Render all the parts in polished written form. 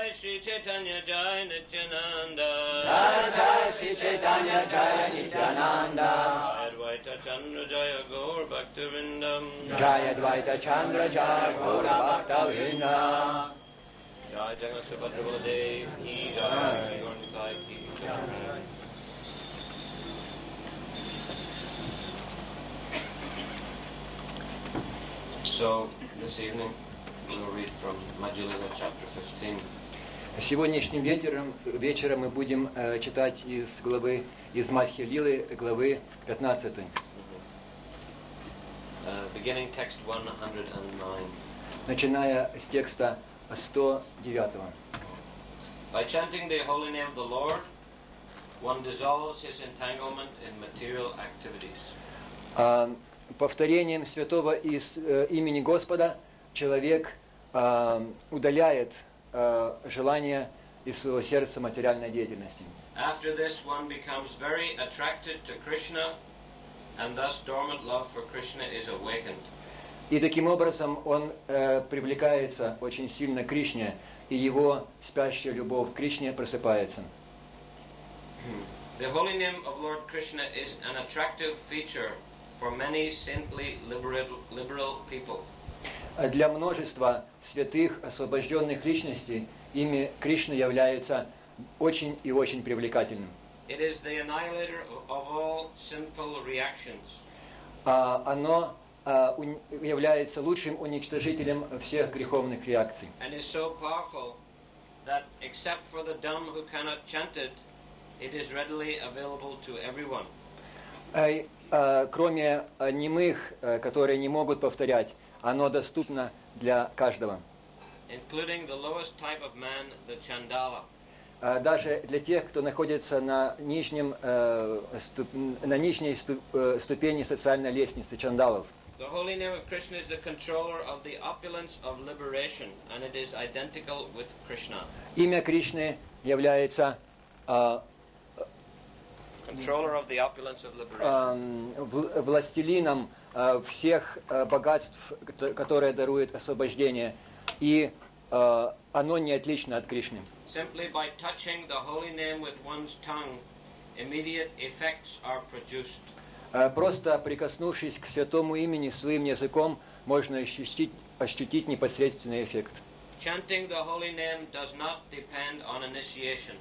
Jai Shri Chaitanya Jai Nityananda. Jai Shri Chaitanya Jai Nityananda. Jai Advaita Chandra Jaya Gaur Bhaktivinoda. Jai Advaita Chandra Jaya Gaur Bhaktivinoda. Jai Jagannath Subhadra Baladev Ki Jai. Shri Gaur Nitai Ki Jai. So, this evening, we'll read from Madhya Lila, chapter 15. Сегодняшним вечером мы будем читать из Мадхья Лилы, главы 15. Beginning text 109. Начиная с текста 109. By chanting the holy name of the Lord, one dissolves his entanglement in material activities. Повторением святого имени Господа человек удаляет желание из своего сердца материальной деятельности. After this, one becomes very attracted to Krishna, and thus dormant love for Krishna is awakened. И таким образом он привлекается очень сильно к Кришне, и его спящая любовь к Кришне просыпается. The holy name of Lord Krishna is an attractive feature for many saintly liberal people. Для множества святых, освобожденных личностей, имя Кришны является очень и очень привлекательным. It is the annihilator of all sinful reactions. Оно является лучшим уничтожителем всех греховных реакций. And is so powerful that except for the dumb who cannot chant it, it is readily available to everyone. Кроме немых, которые не могут повторять, оно доступно для каждого. Including the lowest type of man, the Chandala. Даже для тех, кто находится на нижней ступени социальной лестницы чандалов. The holy name of Krishna is the controller of the opulence of liberation, and it is identical with Krishna. Имя Кришны является controller of the opulence of liberation. Властелином всех богатств, которые дарует освобождение, и оно не отлично от Кришны. Simply by touching the holy name with one's tongue, immediate effects are produced. Просто прикоснувшись к святому имени своим языком, можно ощутить непосредственный эффект. Chanting the holy name does not depend on initiation.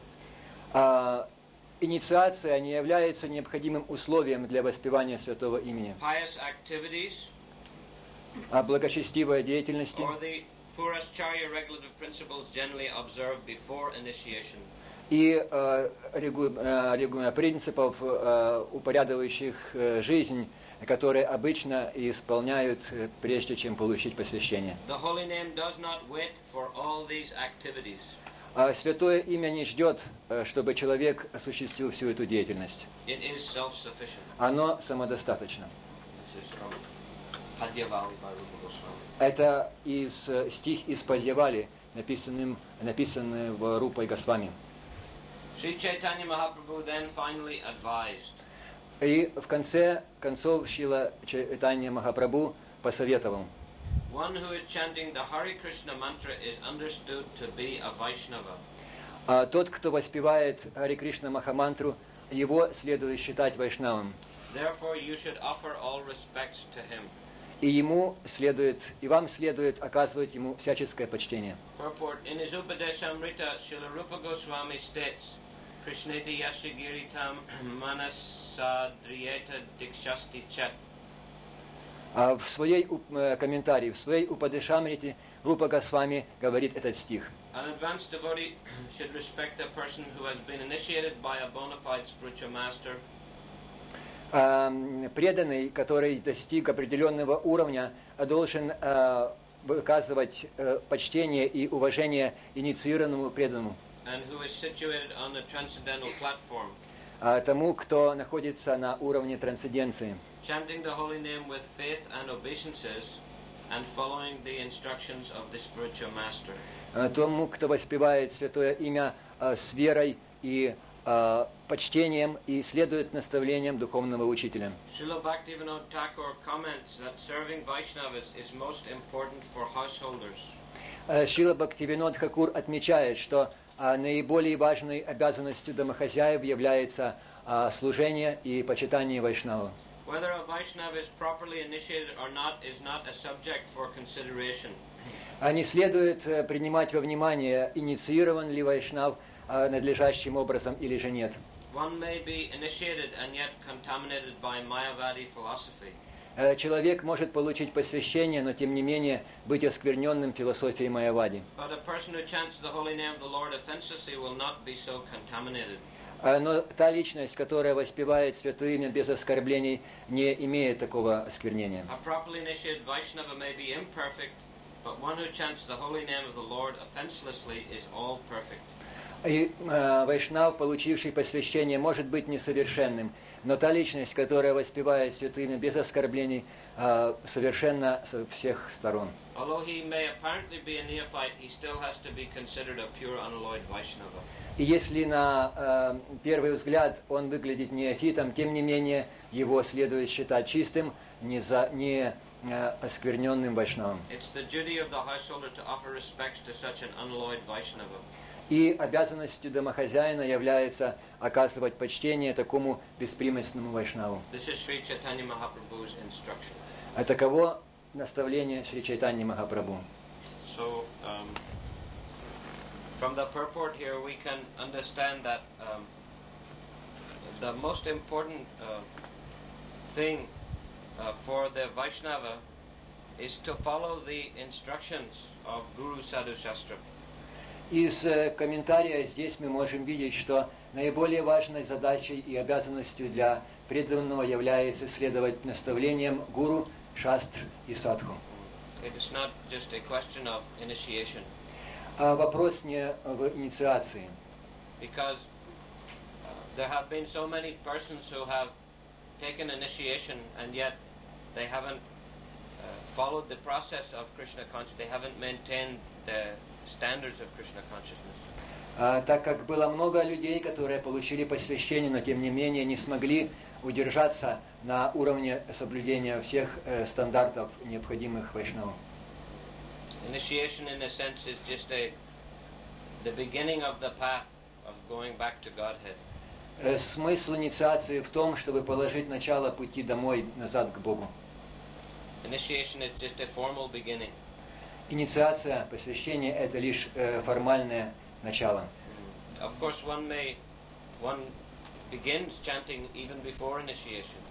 Инициация не является необходимым условием для воспевания святого имени. Pious activities, благочестивая деятельность, or the Purashcharya regulative principles generally observed before initiation. И принципов, упорядочивающих жизнь, которые обычно исполняют, прежде чем получить посвящение. The holy name does not wait for all these activities. Святое имя не ждет, чтобы человек осуществил всю эту деятельность. It is self-sufficient. Оно самодостаточно. This is from Padmavali by Rupa Goswami. Это стих из Падьявали, написанный в Рупой Госвами. Sri Chaitanya Mahaprabhu then finally advised. И в конце концов Шрила Чайтанья Махапрабху посоветовал. One who is chanting the Hare Krishna mantra is understood to be a Vaishnava. Тот, кто воспевает Харе Кришна Махамантру, его следует считать вайшнавом. Therefore you should offer all respects to him. И вам следует оказывать ему всяческое почтение. Purport: In his Upadeshamrita, Srila Rupa Goswami states, Krishneti Yashigiritam Manasadriyeta Dikshasti Chat. В своей комментарии, в своей Упадешамрите Рупа Госвами говорит этот стих. An advanced devotee should respect a person who has been initiated by a bona fide spiritual master. Преданный, который достиг определенного уровня, должен выказывать почтение и уважение инициированному преданному. And who is situated on the transcendental platform. Тому, кто находится на уровне трансценденции. Chanting the holy name with faith and obeisances and following the instructions of the spiritual master. Тому, кто воспевает святое имя с верой и почтением и следует наставлениям духовного учителя. Srila Bhaktivinoda Thakur comments that serving Vaishnavas is most important for householders. Шрила Бхактивинод Хакур отмечает, что наиболее важной обязанностью домохозяев является служение и почитание Вайшнава. Whether a Vaishnava is properly initiated or not is not a subject for consideration. Не следует принимать во внимание, инициирован ли Вайшнав надлежащим образом или же нет. One may be initiated and yet contaminated by Mayavadi philosophy. Человек может получить посвящение, но тем не менее быть оскверненным философией Майявади. But a person who chants the holy name of the Lord offenselessly will not be so contaminated. Но та личность, которая воспевает святое имя без оскорблений, не имеет такого осквернения. A properly initiated Vaishnava may be imperfect, but one who chants the holy name of the Lord offenselessly is all perfect. И Вайшнав, получивший посвящение, может быть несовершенным, но та личность, которая воспевает святое имя без оскорблений, совершенна со всех сторон. Although he may apparently be a neophyte, he still has to be considered a pure, unalloyed Vaishnava. И если на первый взгляд он выглядит неофитом, тем не менее его следует считать чистым, не оскверненным Вайшнавом. It's the duty of the householder to offer respects to such an unalloyed Vaishnava. И обязанностью домохозяина является оказывать почтение такому беспримесному Вайшнаву. This is Sri Chaitanya Mahaprabhu's instruction. Таково наставление Шри Чайтаньи Махапрабху. So, from the purport here we can understand that the most important thing for the Vaishnava is to follow the instructions of Guru Sadhu Shastra. Из комментария здесь мы можем видеть, что наиболее важной задачей и обязанностью для преданного является следовать наставлениям гуру, шастр и садху. It is not just a question of initiation. Вопрос не в инициации. Because there have been so many persons who have taken initiation and yet they haven't followed the process of Krishna consciousness. They haven't maintained the standards of Krishna consciousness. Так как было много людей, которые получили посвящение, но тем не менее не смогли удержаться на уровне соблюдения всех стандартов, необходимых вайшнавам. Initiation, in a sense, is just the beginning of the path of going back to Godhead. Смысл инициации в том, чтобы положить начало пути домой, назад к Богу. Initiation is just a formal beginning. Инициация, посвящение – это лишь формальное начало. Of course, one begins chanting even before initiation.